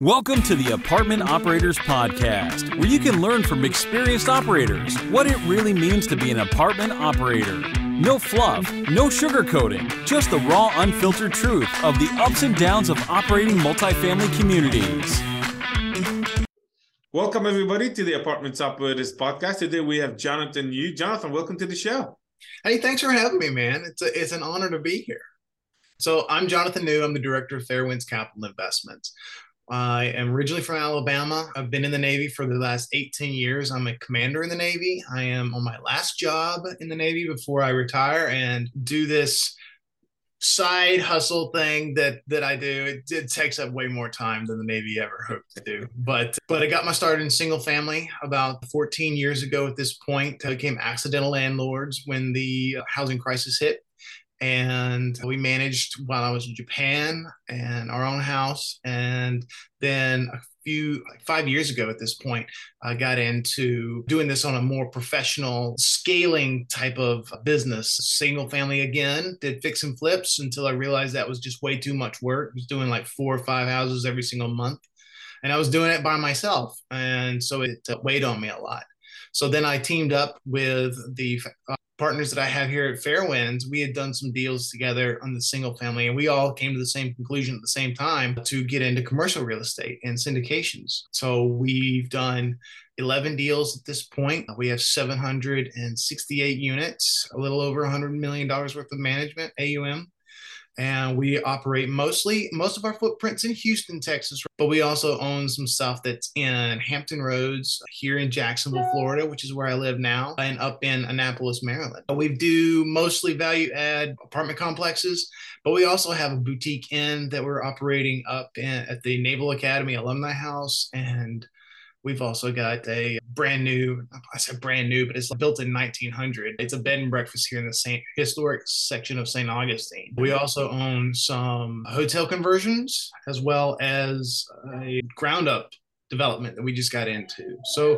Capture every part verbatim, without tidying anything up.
Welcome to the Apartment Operators Podcast, where you can learn from experienced operators what it really means to be an apartment operator. No fluff, no sugarcoating, just the raw, unfiltered truth of the ups and downs of operating multifamily communities. Welcome, everybody, to the Apartment Operators Podcast. Today we have Jonathan Yu. Jonathan, welcome to the show. Hey, thanks for having me, man. It's a, it's an honor to be here. So I'm Jonathan New. I'm the director of Fairwinds Capital Investments. I am originally from Alabama. I've been in the Navy for the last eighteen years. I'm a commander in the Navy. I am on my last job in the Navy before I retire and do this side hustle thing that that I do. It, it takes up way more time than the Navy ever hoped to do. But but I got my start in single family about fourteen years ago at this point. I became accidental landlords when the housing crisis hit. And we managed while I was in Japan and our own house. And then a few, like five years ago at this point, I got into doing this on a more professional scaling type of business. Single family again, did fix and flips until I realized that was just way too much work. I was doing like four or five houses every single month. And I was doing it by myself. And so it uh, weighed on me a lot. So then I teamed up with the uh, partners that I have here at Fairwinds. We had done some deals together on the single family, and we all came to the same conclusion at the same time to get into commercial real estate and syndications. So we've done eleven deals at this point. We have seven hundred sixty-eight units, a little over one hundred million dollars worth of management, A U M. And we operate mostly, most of our footprints in Houston, Texas, but we also own some stuff that's in Hampton Roads here in Jacksonville, Florida, which is where I live now, and up in Annapolis, Maryland. We do mostly value add apartment complexes, but we also have a boutique inn that we're operating up in, at the Naval Academy Alumni House. And we've also got a brand new, I said brand new, but it's built in nineteen hundred. It's a bed and breakfast here in the Saint historic section of Saint Augustine. We also own some hotel conversions as well as a ground up development that we just got into. So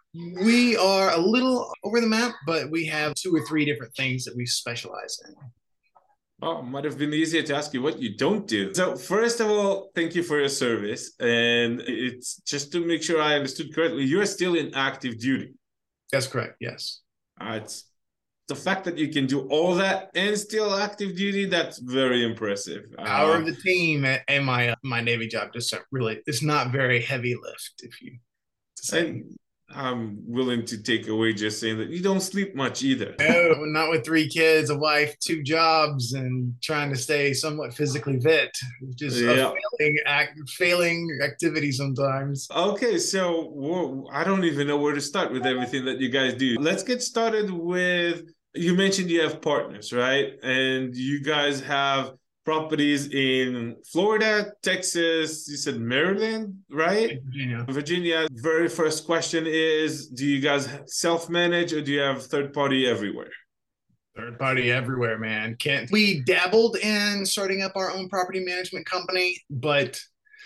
we are a little over the map, but we have two or three different things that we specialize in. Oh, might have been easier to ask you what you don't do. So first of all, thank you for your service. And it's just to make sure I understood correctly, you're still in active duty. That's correct, yes. Uh, it's the fact that you can do all that and still active duty, that's very impressive. Power uh, of the team and my uh, my Navy job just really, it's not very heavy lift, if you to say. And I'm willing to take away just saying that you don't sleep much either. No, not with three kids, a wife, two jobs, and trying to stay somewhat physically fit. Just yeah. a failing, act, failing activity sometimes. Okay, so well, I don't even know where to start with everything that you guys do. Let's get started with, you mentioned you have partners, right? And you guys have properties in Florida, Texas, you said Maryland, right? Virginia. Virginia. Very first question is, do you guys self-manage or do you have third party everywhere? Third party everywhere, man. Can't. We dabbled in starting up our own property management company, but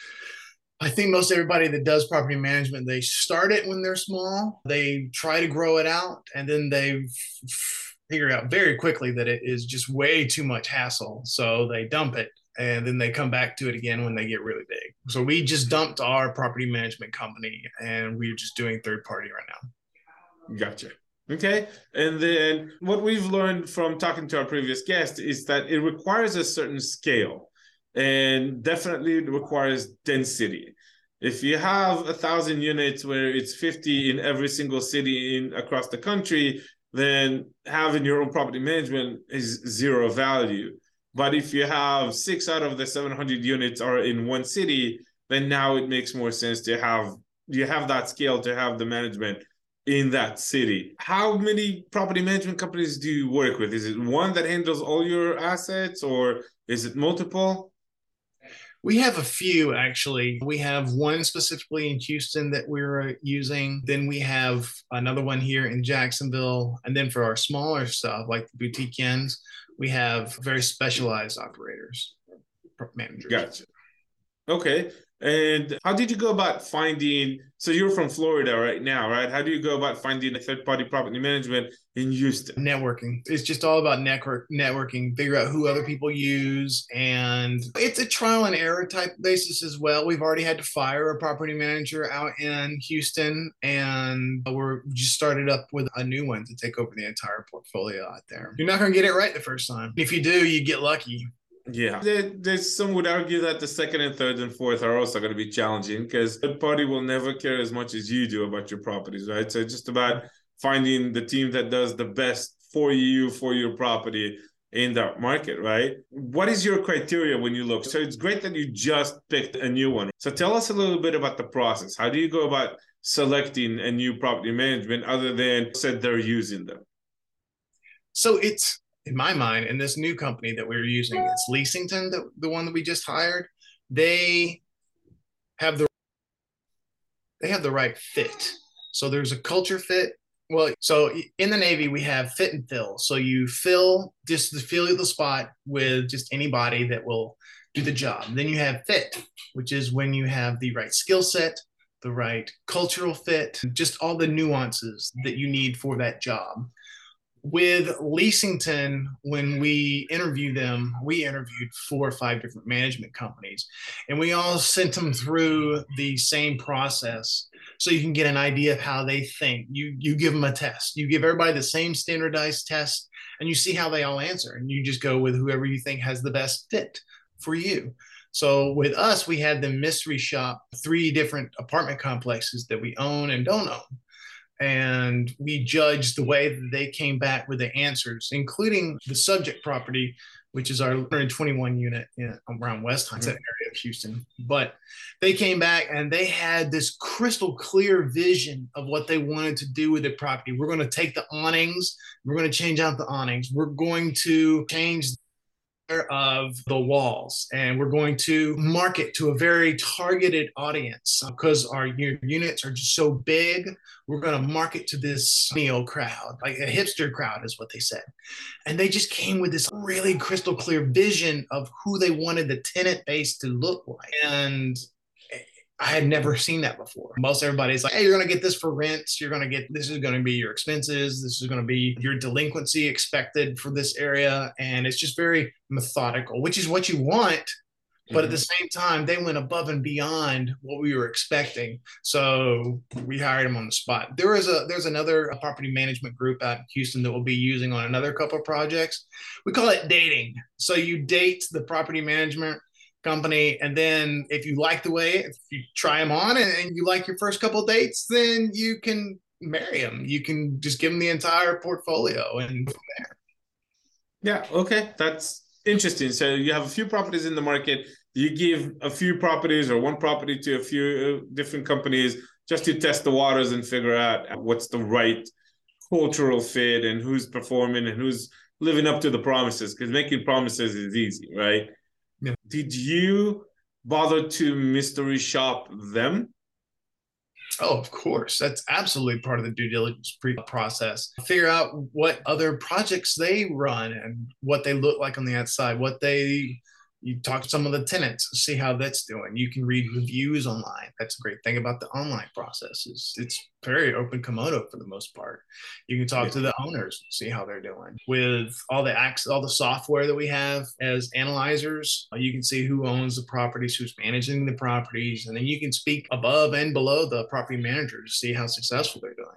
I think most everybody that does property management, they start it when they're small. They try to grow it out, and then they figure out very quickly that it is just way too much hassle. So they dump it, and then they come back to it again when they get really big. So we just dumped our property management company, and we're just doing third party right now. Gotcha. Okay. And then what we've learned from talking to our previous guest is that it requires a certain scale, and definitely it requires density. If you have a thousand units where it's fifty in every single city in across the country, then having your own property management is zero value. But if you have six out of the seven hundred units are in one city, then now it makes more sense to have, you have that scale to have the management in that city. How many property management companies do you work with? Is it one that handles all your assets, or is it multiple? We have a few, actually. We have one specifically in Houston that we're using. Then we have another one here in Jacksonville. And then for our smaller stuff, like the boutique inns, we have very specialized operators, managers. Gotcha. Okay. And how did you go about finding, so you're from Florida right now, right? How do you go about finding a third-party property management in Houston? Networking. It's just all about network networking, figure out who other people use. And it's a trial and error type basis as well. We've already had to fire a property manager out in Houston, and we're just started up with a new one to take over the entire portfolio out there. You're not going to get it right the first time. If you do, you get lucky. Yeah, there, there's some would argue that the second and third and fourth are also going to be challenging because third party will never care as much as you do about your properties, right? So it's just about finding the team that does the best for you, for your property in that market, right? What is your criteria when you look? So it's great that you just picked a new one. So tell us a little bit about the process. How do you go about selecting a new property management other than said they're using them? So it's, in my mind, in this new company that we're using, it's Leasington, the, the one that we just hired. They have the they have the right fit. So there's a culture fit. Well, so in the Navy, we have fit and fill. So you fill just the fill of the spot with just anybody that will do the job. Then you have fit, which is when you have the right skill set, the right cultural fit, just all the nuances that you need for that job. With Leasington, when we interviewed them, we interviewed four or five different management companies, and we all sent them through the same process so you can get an idea of how they think. You you give them a test. You give everybody the same standardized test, and you see how they all answer, and you just go with whoever you think has the best fit for you. So with us, we had them mystery shop three different apartment complexes that we own and don't own. And we judged the way that they came back with the answers, including the subject property, which is our one hundred twenty-one unit in, around West Hines, that area of Houston. But they came back and they had this crystal clear vision of what they wanted to do with the property. We're going to take the awnings. We're going to change out the awnings. We're going to change of the walls, and we're going to market to a very targeted audience because our units are just so big. We're going to market to this neo crowd, like a hipster crowd is what they said. And they just came with this really crystal clear vision of who they wanted the tenant base to look like. And I had never seen that before. Most everybody's like, hey, you're going to get this for rents. You're going to get, this is going to be your expenses. This is going to be your delinquency expected for this area. And it's just very methodical, which is what you want. But mm-hmm. at the same time, they went above and beyond what we were expecting. So we hired them on the spot. There is a, there's another property management group out in Houston that we'll be using on another couple of projects. We call it dating. So you date the property management company, and then if you like the way, if you try them on and, and you like your first couple of dates, then you can marry them. You can just give them the entire portfolio and from there. Yeah, okay, that's interesting. So you have a few properties in the market. You give a few properties or one property to a few different companies just to test the waters and figure out what's the right cultural fit and who's performing and who's living up to the promises, because making promises is easy, right? Yeah. Did you bother to mystery shop them? Oh, of course. That's absolutely part of the due diligence process. Figure out what other projects they run and what they look like on the outside, what they, you talk to some of the tenants, see how that's doing. You can read reviews online. That's a great thing about the online process is it's very open kimono for the most part. You can talk yeah. to the owners, see how they're doing. With all the access, all the software that we have as analyzers, you can see who owns the properties, who's managing the properties, and then you can speak above and below the property manager to see how successful they're doing.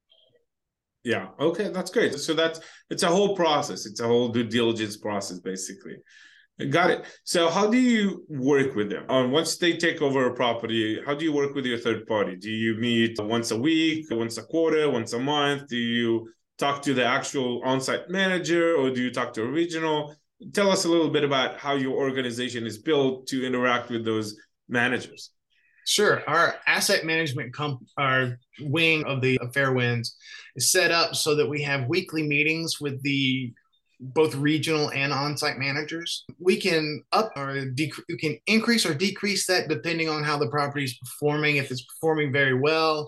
Yeah. Okay. That's great. So that's, it's a whole process. It's a whole due diligence process, basically. Got it. So how do you work with them? Um, once they take over a property, how do you work with your third party? Do you meet once a week, once a quarter, once a month? Do you talk to the actual on-site manager or do you talk to a regional? Tell us a little bit about how your organization is built to interact with those managers. Sure. Our asset management comp- our wing of the Fairwinds is set up so that we have weekly meetings with the both regional and on-site managers. We can up or dec- we can increase or decrease that depending on how the property is performing. If it's performing very well,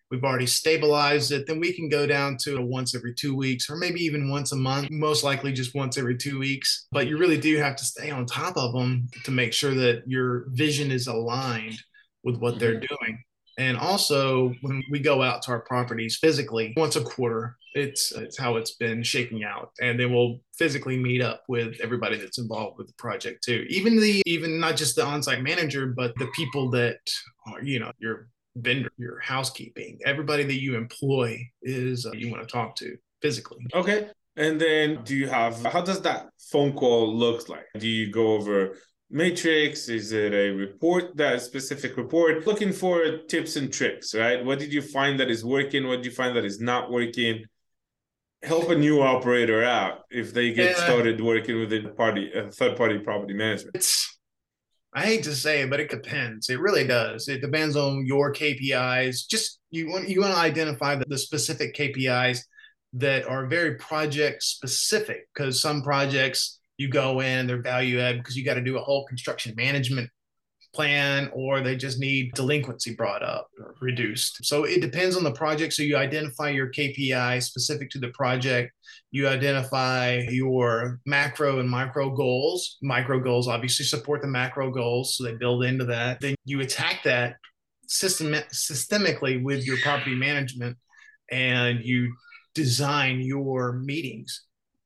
we've already stabilized it, then we can go down to once every two weeks or maybe even once a month, most likely just once every two weeks. But you really do have to stay on top of them to make sure that your vision is aligned with what mm-hmm. they're doing. And also, when we go out to our properties physically once a quarter, it's it's how it's been shaking out. And then we'll physically meet up with everybody that's involved with the project too. Even the even not just the on-site manager, but the people that are, you know, your vendor, your housekeeping, everybody that you employ is uh, you want to talk to physically. Okay. And then do you have, how does that phone call look like? Do you go over matrix? Is it a report, that specific report? Looking for tips and tricks, right? What did you find that is working? What did you find that is not working? Help a new operator out if they get yeah. started working with a party, a third-party property management. It's, I hate to say it, but it depends. It really does. It depends on your K P Is. Just you want you want to identify the, the specific K P Is that are very project specific, because some projects you go in, they're value add because you got to do a whole construction management plan, or they just need delinquency brought up or reduced. So it depends on the project. So you identify your K P I specific to the project. You identify your macro and micro goals. Micro goals obviously support the macro goals, so they build into that. Then you attack that system systemically with your property management, and you design your meetings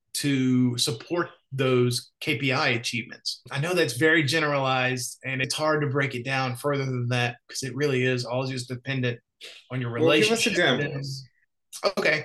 to support those K P I achievements. I know that's very generalized, and it's hard to break it down further than that because it really is all just dependent on your relationship. Well, give us examples. Okay,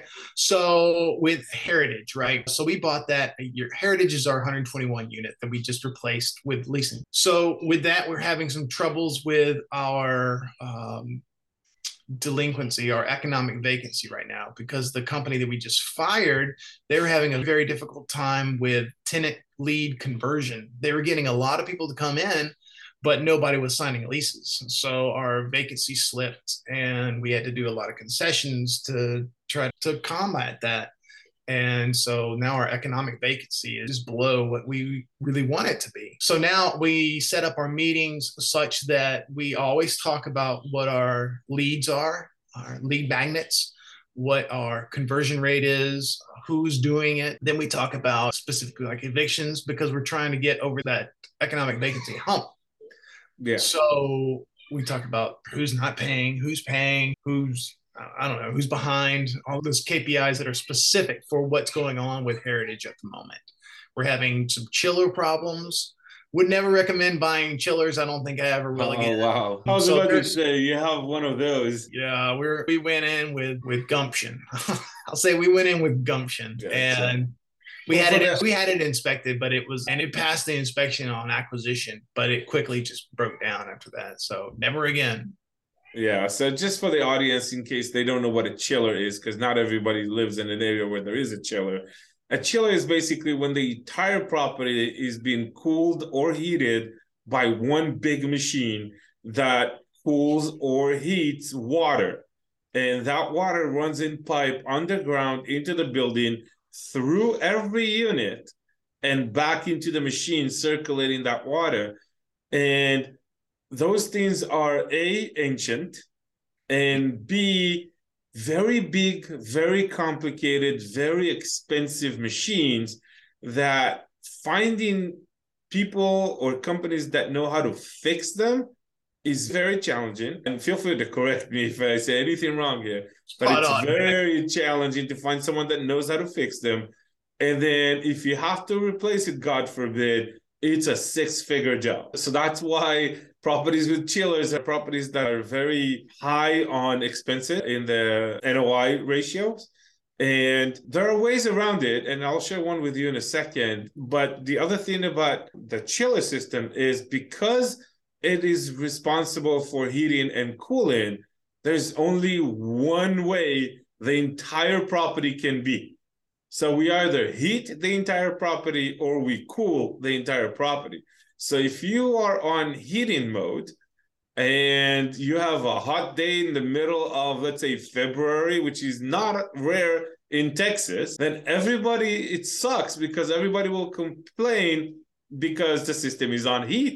so with Heritage, right? So we bought that. Your Heritage is our one hundred twenty-one unit that we just replaced with leasing. So with that, we're having some troubles with our um, delinquency, our economic vacancy right now, because the company that we just fired, they were having a very difficult time with tenant lead conversion. They were getting a lot of people to come in, but nobody was signing leases. So our vacancy slipped, and we had to do a lot of concessions to try to combat that. And so now our economic vacancy is below what we really want it to be. So now we set up our meetings such that we always talk about what our leads are, our lead magnets, what our conversion rate is, who's doing it. Then we talk about specifically like evictions, because we're trying to get over that economic vacancy hump. Yeah. So we talk about who's not paying, who's paying, who's I don't know, who's behind, all those K P Is that are specific for what's going on with Heritage at the moment. We're having some chiller problems. Would never recommend buying chillers. I don't think I ever will again. Oh, wow. I was so about to say, you have one of those. Yeah, we're, we went in with, with gumption. I'll say we went in with gumption. Yeah, and we had it we had it inspected, but it was, and it passed the inspection on acquisition, but it quickly just broke down after that. So never again. Yeah, so just for the audience, in case they don't know what a chiller is, because not everybody lives in an area where there is a chiller. A chiller is basically when the entire property is being cooled or heated by one big machine that cools or heats water. And that water runs in pipe underground into the building through every unit and back into the machine circulating that water. And those things are A, ancient, and B, very big, very complicated, very expensive machines that finding people or companies that know how to fix them is very challenging. And feel free to correct me if I say anything wrong here, but Spot it's on, very man. challenging to find someone that knows how to fix them. And then if you have to replace it, God forbid, it's a six-figure job. So that's why properties with chillers are properties that are very high on expenses in the N O I ratios. And there are ways around it, and I'll share one with you in a second. But the other thing about the chiller system is because it is responsible for heating and cooling, there's only one way the entire property can be. So we either heat the entire property or we cool the entire property. So if you are on heating mode and you have a hot day in the middle of, let's say, February, which is not rare in Texas, then everybody, it sucks because everybody will complain because the system is on heat.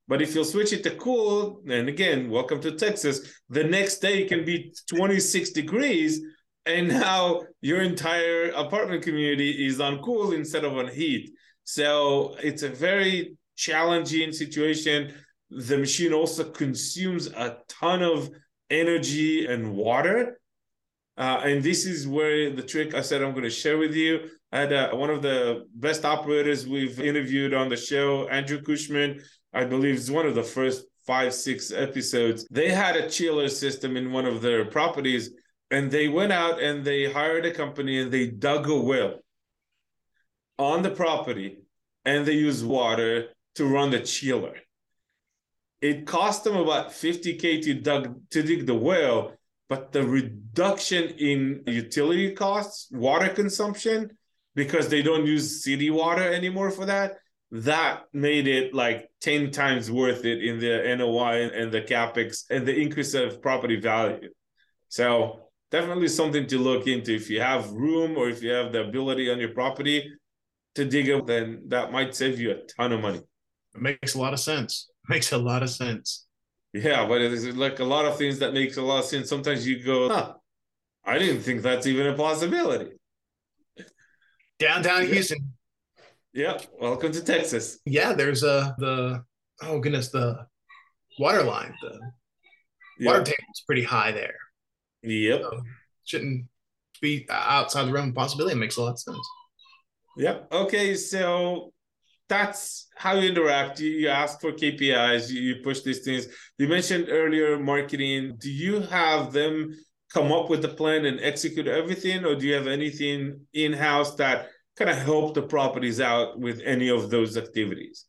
But if you'll switch it to cool, and again, welcome to Texas, the next day can be twenty-six degrees, and now your entire apartment community is on cool instead of on heat. So it's a very challenging situation. The machine also consumes a ton of energy and water. Uh, and this is where the trick I said I'm going to share with you. I had uh, one of the best operators we've interviewed on the show, Andrew Cushman, I believe is one of the first five, six episodes. They had a chiller system in one of their properties, and they went out and they hired a company and they dug a well on the property, and they used water to run the chiller. It cost them about fifty K to, dug, to dig the well, but the reduction in utility costs, water consumption, because they don't use city water anymore for that, that made it like ten times worth it in the N O I and the CapEx and the increase of property value. So definitely something to look into. If you have room or if you have the ability on your property to dig it, then that might save you a ton of money. It makes a lot of sense. Makes a lot of sense. Yeah, but it's like a lot of things that makes a lot of sense. Sometimes you go, huh, I didn't think that's even a possibility. Downtown yeah. Houston. Yeah, welcome to Texas. Yeah, there's a, the, oh goodness, the water line. The yeah. water table's pretty high there. Yep. So shouldn't be outside the realm of possibility. It makes a lot of sense. Yep. Okay, so that's how you interact. You, you ask for K P Is, you, you push these things. You mentioned earlier marketing. Do you have them come up with the plan and execute everything, or do you have anything in-house that kind of help the properties out with any of those activities?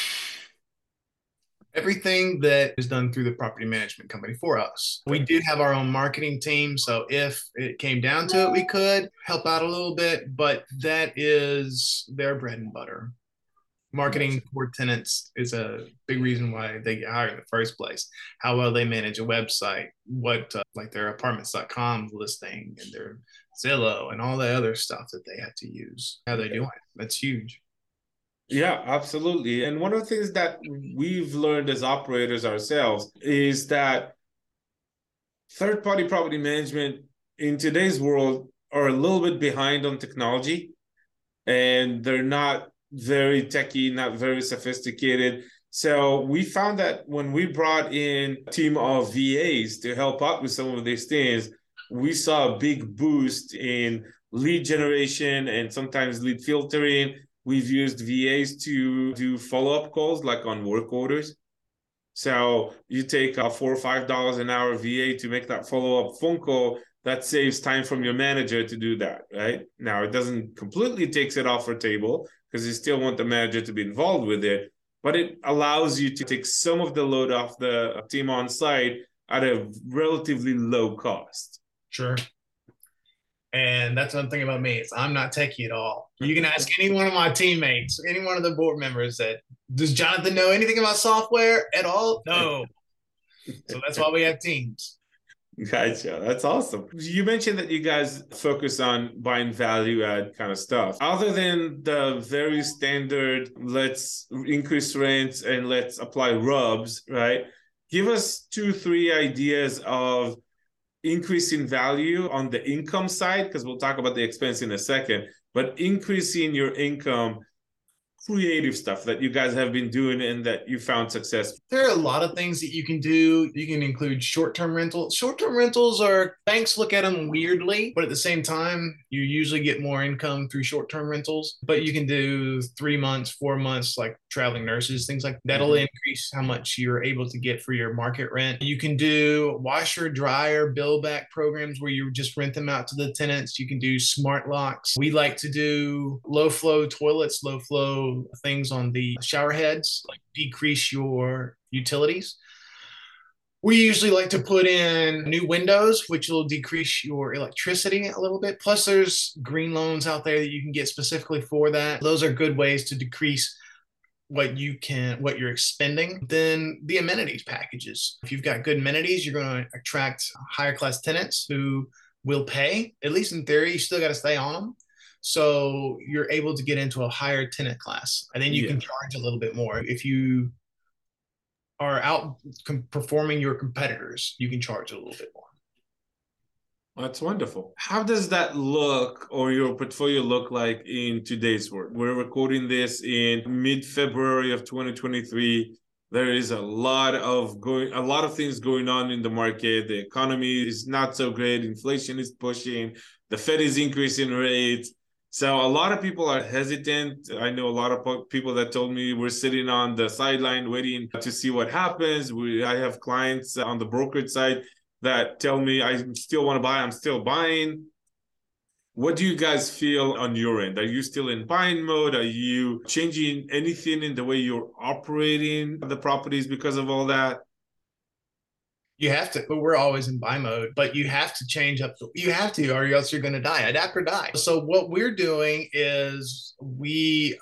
Everything that is done through the property management company for us. We do have our own marketing team, so if it came down to it, we could help out a little bit, but that is their bread and butter. Marketing for tenants is a big reason why they get hired in the first place. How well they manage a website, what uh, like their apartments dot com listing and their Zillow and all the other stuff that they have to use. How they do it. That's huge. Yeah, absolutely. And one of the things that we've learned as operators ourselves is that third-party property management in today's world are a little bit behind on technology, and they're not very techy, not very sophisticated. So we found that when we brought in a team of V As to help out with some of these things, we saw a big boost in lead generation and sometimes lead filtering. We've used V As to do follow-up calls like on work orders. So you take a four or five dollars an hour V A to make that follow-up phone call. That saves time from your manager to do that, right? Now, it doesn't completely takes it off the table because you still want the manager to be involved with it, but it allows you to take some of the load off the team on site at a relatively low cost. Sure. And that's one thing about me is I'm not techie at all. You can ask any one of my teammates, any one of the board members that, does Jonathan know anything about software at all? No. So that's why we have teams. Gotcha. That's awesome. You mentioned that you guys focus on buying value add kind of stuff. Other than the very standard, let's increase rents and let's apply rubs, right? Give us two, three ideas of increasing value on the income side, because we'll talk about the expense in a second, but increasing your income, creative stuff that you guys have been doing and that you found success. There are a lot of things that you can do. You can include short-term rentals. Short-term rentals are, banks look at them weirdly, but at the same time, you usually get more income through short-term rentals. But you can do three months, four months, like traveling nurses, things like that. That'll mm-hmm. increase how much you're able to get for your market rent. You can do washer, dryer, bill back programs where you just rent them out to the tenants. You can do smart locks. We like to do low flow toilets, low flow things on the shower heads, like decrease your utilities. We usually like to put in new windows, which will decrease your electricity a little bit. Plus there's green loans out there that you can get specifically for that. Those are good ways to decrease what you can, what you're expending. Then the amenities packages. If you've got good amenities, you're going to attract higher class tenants who will pay. At least in theory, you still got to stay on them. So you're able to get into a higher tenant class, and then you yeah. can charge a little bit more. If you are out com- performing your competitors, you can charge a little bit more. That's wonderful. How does that look, or your portfolio look like in today's world? We're recording this in mid-February of twenty twenty-three. There is a lot of going, a lot of things going on in the market. The economy is not so great. Inflation is pushing. The Fed is increasing rates. So a lot of people are hesitant. I know a lot of people that told me we're sitting on the sideline waiting to see what happens. We, I have clients on the brokerage side that tell me I still want to buy. I'm still buying. What do you guys feel on your end? Are you still in buying mode? Are you changing anything in the way you're operating the properties because of all that? You have to, we're always in buy mode, but you have to change up. You have to, or else you're going to die, adapt or die. So what we're doing is we,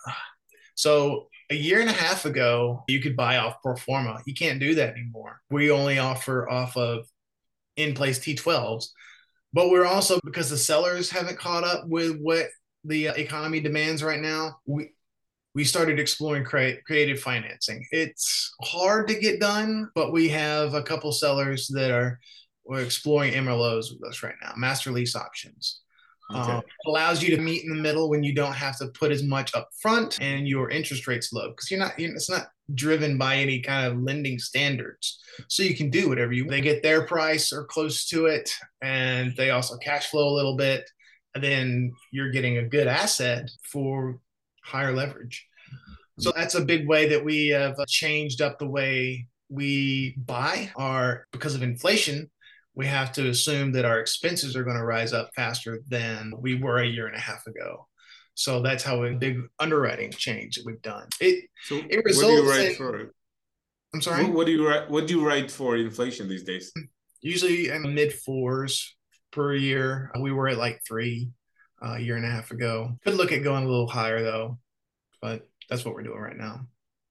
so a year and a half ago, you could buy off pro forma. You can't do that anymore. We only offer off of in-place T twelves, but we're also, because the sellers haven't caught up with what the economy demands right now, we we started exploring cre- creative financing. It's hard to get done, but we have a couple sellers that are we're exploring M L Os with us right now, master lease options. Okay. Um, it allows you to meet in the middle when you don't have to put as much up front and your interest rate's low, because you're not, you're, it's not driven by any kind of lending standards. So you can do whatever you, they get their price or close to it, and they also cash flow a little bit. And then you're getting a good asset for higher leverage. So that's a big way that we have changed up the way we buy. Our, because of inflation, we have to assume that our expenses are going to rise up faster than we were a year and a half ago. So that's how a big underwriting change that we've done. It so it results what do you write in, for? I'm sorry. What, what do you write? What do you write for inflation these days? Usually in mid fours per year. We were at like three uh, a year and a half ago. Could look at going a little higher though, but that's what we're doing right now.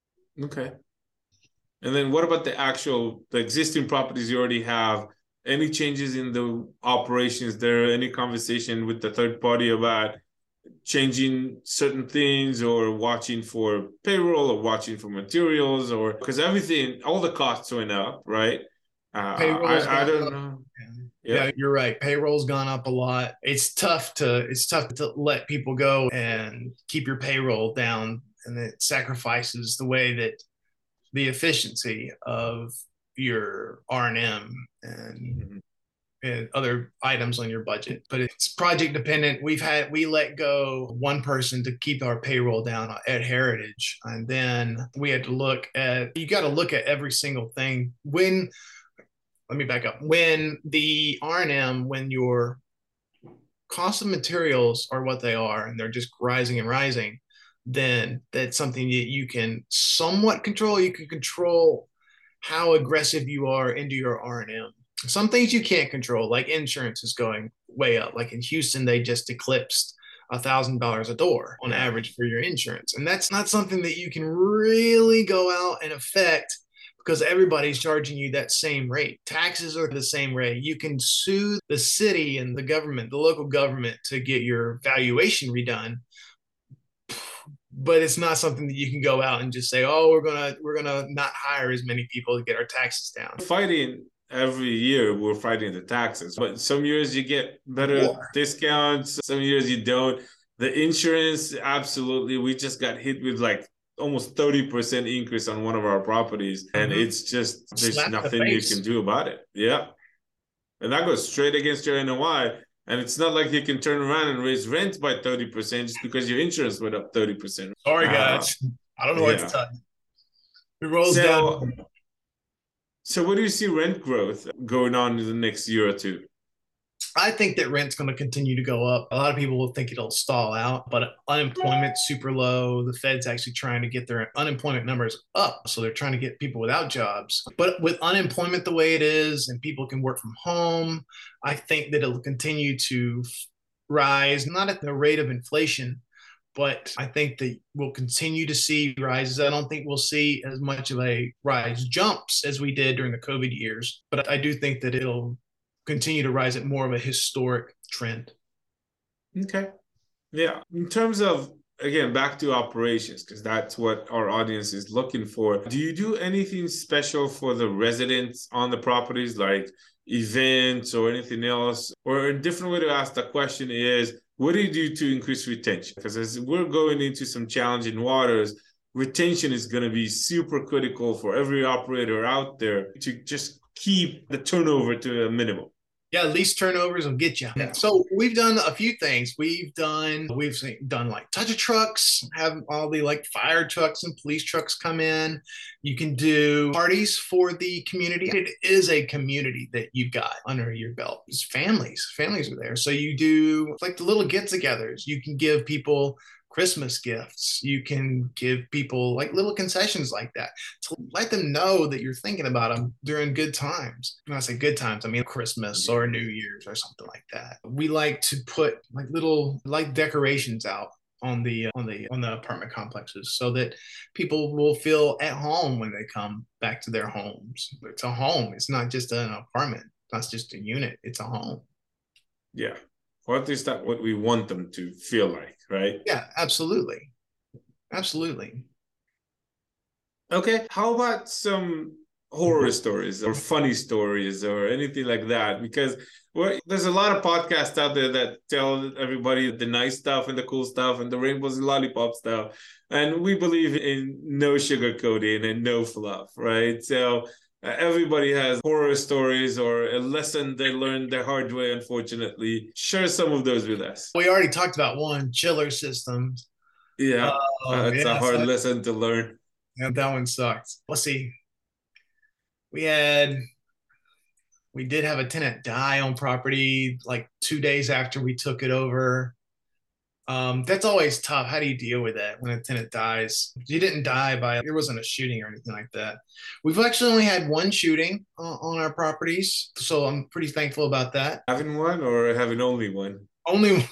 Okay. And then what about the actual, the existing properties you already have? Any changes in the operations there? Any conversation with the third party about changing certain things, or watching for payroll, or watching for materials, or because everything, all the costs went up, right? Uh, I, I don't know. Yeah. yeah, you're right. Payroll's gone up a lot. It's tough to it's tough to let people go and keep your payroll down, and it sacrifices the way that the efficiency of your R and M and, mm-hmm. and other items on your budget. But it's project dependent. We've had we let go one person to keep our payroll down at Heritage, and then we had to look at. You got to look at every single thing when. Let me back up. When the R and M, when your cost of materials are what they are, and they're just rising and rising, then that's something that you can somewhat control. You can control how aggressive you are into your R and M. Some things you can't control, like insurance is going way up. Like in Houston, they just eclipsed a thousand dollars a door on average for your insurance. And that's not something that you can really go out and affect, because everybody's charging you that same rate. Taxes are the same rate. You can sue the city and the government, the local government, to get your valuation redone. But it's not something that you can go out and just say, oh, we're gonna we're gonna not hire as many people to get our taxes down. Fighting every year, we're fighting the taxes. But some years you get better War. discounts, some years you don't. The insurance, absolutely. We just got hit with like almost thirty percent increase on one of our properties. And mm-hmm. it's just, there's Slap nothing the you can do about it. Yeah. And that goes straight against your N O I. And it's not like you can turn around and raise rent by thirty percent just because your insurance went up thirty percent. Sorry, guys. Uh, I don't know yeah. what to tell you. It rolls so, down. So what do you see rent growth going on in the next year or two? I think that rent's going to continue to go up. A lot of people will think it'll stall out, but unemployment's super low. The Fed's actually trying to get their unemployment numbers up. So they're trying to get people without jobs. But with unemployment the way it is, and people can work from home, I think that it'll continue to rise, not at the rate of inflation, but I think that we'll continue to see rises. I don't think we'll see as much of a rise jumps as we did during the COVID years, but I do think that it'll continue to rise at more of a historic trend. Okay. Yeah. In terms of again, back to operations, because that's what our audience is looking for. Do you do anything special for the residents on the properties, like events or anything else? Or a different way to ask the question is, what do you do to increase retention? Because as we're going into some challenging waters, retention is going to be super critical for every operator out there to just keep the turnover to a minimum. Yeah, least turnovers will get you. Yeah. So we've done a few things. We've done we've done like touch of trucks, have all the like fire trucks and police trucks come in. You can do parties for the community. It is a community that you've got under your belt. It's families. Families are there. So you do like the little get-togethers. You can give people Christmas gifts. You can give people like little concessions like that to let them know that you're thinking about them during good times. When I say good times, I mean Christmas or New Year's or something like that. We like to put like little like decorations out on the on the on the apartment complexes so that people will feel at home when they come back to their homes. It's a home. It's not just an apartment. That's just a unit. It's a home. Yeah. What is that what we want them to feel like, right? Yeah, absolutely. Absolutely. Okay. How about some horror stories or funny stories or anything like that? Because well, there's a lot of podcasts out there that tell everybody the nice stuff and the cool stuff and the rainbows and lollipop stuff. And we believe in no sugarcoating and no fluff, right? So Uh, everybody has horror stories or a lesson they learned the hard way, unfortunately. Share some of those with us. We already talked about one, chiller systems. Yeah, Oh, uh, it's yeah, a hard so lesson to learn. yeah, that one sucks. Let's see. We had, we did have a tenant die on property like two days after we took it over. Um, that's always tough. How do you deal with that when a tenant dies? He didn't die by, there wasn't a shooting or anything like that. We've actually only had one shooting uh, on our properties, so I'm pretty thankful about that. Having one or having only one? Only one.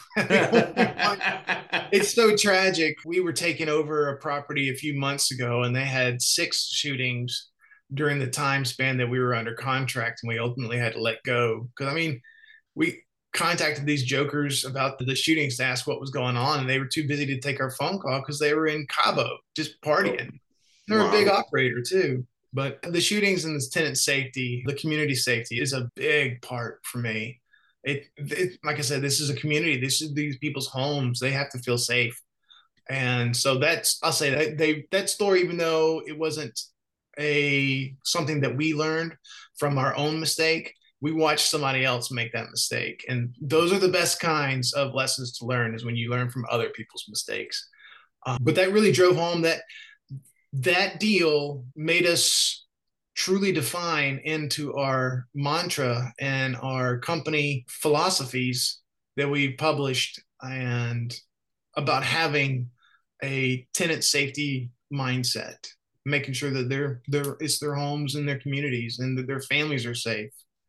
It's so tragic. We were taking over a property a few months ago, and they had six shootings during the time span that we were under contract, and we ultimately had to let go. Because, I mean, we contacted these jokers about the shootings to ask what was going on, and they were too busy to take our phone call because they were in Cabo just partying. They're wow. a big operator too. But the shootings and the tenant safety, the community safety is a big part for me. It, it like I said, this is a community. This is these people's homes. They have to feel safe. And so that's, I'll say that they, that story, even though it wasn't a, something that we learned from our own mistake, we watched somebody else make that mistake. And those are the best kinds of lessons to learn, is when you learn from other people's mistakes. Uh, but that really drove home that that deal made us truly define into our mantra and our company philosophies that we published, and about having a tenant safety mindset, making sure that they're, they're, it's their homes and their communities and that their families are safe.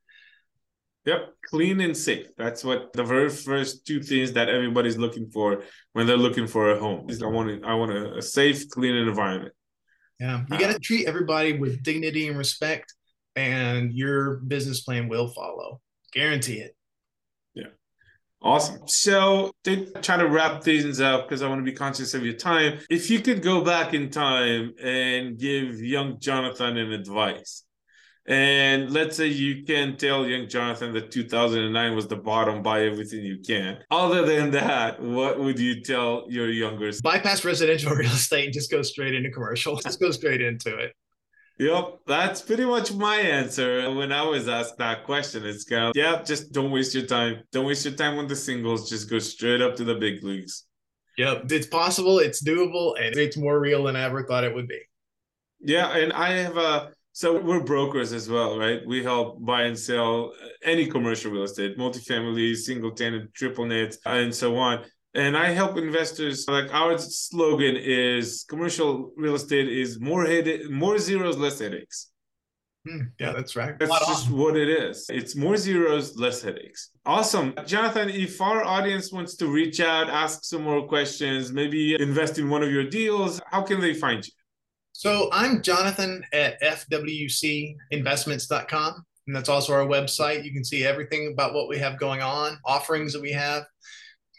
Yep, clean and safe. That's what the very first two things that everybody's looking for when they're looking for a home. I want, I want a, a safe, clean environment. Yeah, you got to treat everybody with dignity and respect, and your business plan will follow. Guarantee it. Yeah, awesome. So to try to wrap things up, because I want to be conscious of your time, if you could go back in time and give young Jonathan an advice, and let's say you can tell young Jonathan that two thousand nine was the bottom, buy everything you can. Other than that, what would you tell your younger self? Bypass residential real estate and just go straight into commercial. Just go straight into it. Yep, that's pretty much my answer. When I was asked that question, it's kind of, yeah, just don't waste your time. Don't waste your time on the singles. Just go straight up to the big leagues. Yep, it's possible, it's doable, and it's more real than I ever thought it would be. Yeah, and I have a... So we're brokers as well, right? We help buy and sell any commercial real estate, multifamily, single tenant, triple net, and so on. And I help investors, like our slogan is commercial real estate is more headache, more zeros, less headaches. Hmm, yeah, that's right. That's just on. What it is. It's more zeros, less headaches. Awesome. Jonathan, if our audience wants to reach out, ask some more questions, maybe invest in one of your deals, how can they find you? So I'm Jonathan at F W C investments dot com, and that's also our website. You can see everything about what we have going on, offerings that we have.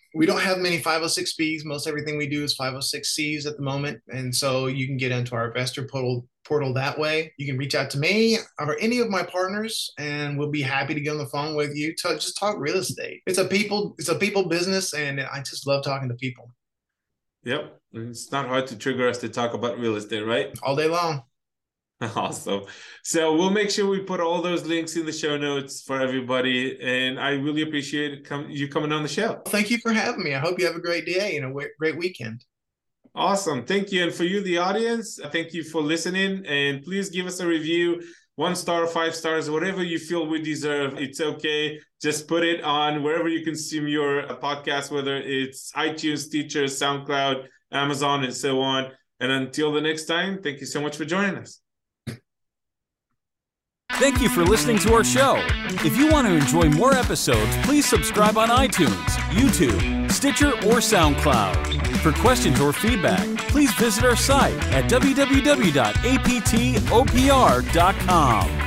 We don't have many five oh six Bs. Most everything we do is five oh six Cs at the moment. And so you can get into our investor portal, portal that way. You can reach out to me or any of my partners, and we'll be happy to get on the phone with you to just talk real estate. It's a people, it's a people business, and I just love talking to people. Yep. It's not hard to trigger us to talk about real estate, right? All day long. Awesome. So we'll make sure we put all those links in the show notes for everybody. And I really appreciate com- you coming on the show. Thank you for having me. I hope you have a great day and a w- great weekend. Awesome. Thank you. And for you, the audience, thank you for listening. And please give us a review, one star, five stars, whatever you feel we deserve. It's okay. Just put it on wherever you consume your podcast, whether it's iTunes, Stitcher, SoundCloud, Amazon, and so on. And until the next time, thank you so much for joining us. Thank you for listening to our show. If you want to enjoy more episodes, please subscribe on iTunes, YouTube, Stitcher, or SoundCloud. For questions or feedback, please visit our site at w w w dot a p t o p r dot com.